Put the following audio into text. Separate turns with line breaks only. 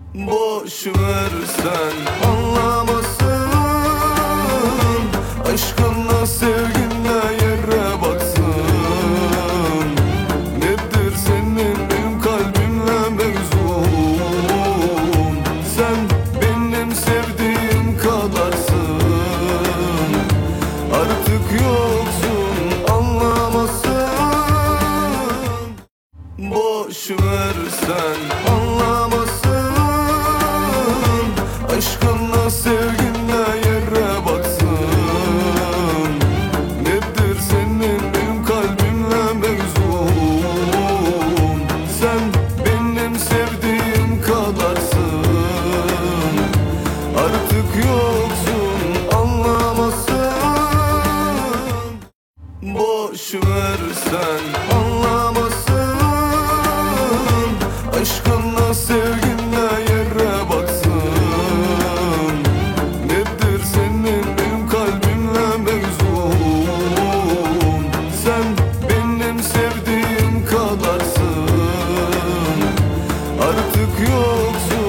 Boş ver sen anlamasın. Aşkınla sevginle yere baksın. Nedir senin benim kalbimle mevzun? Sen benim sevdiğim kadarsın. Artık yoksun anlamasın. Boş ver sen anlamasın. Aşkınla sevginle yere baksın. Nedir senin benim kalbimle mevzun? Sen benim sevdiğim kadarsın. Artık yoksun anlamasın. Boş ver sen anlamasın. Aşkınla sevginle yere baksın. Nedir senin benim kalbimle mevzun? Sen benim sevdiğim kadarsın. Artık yoksun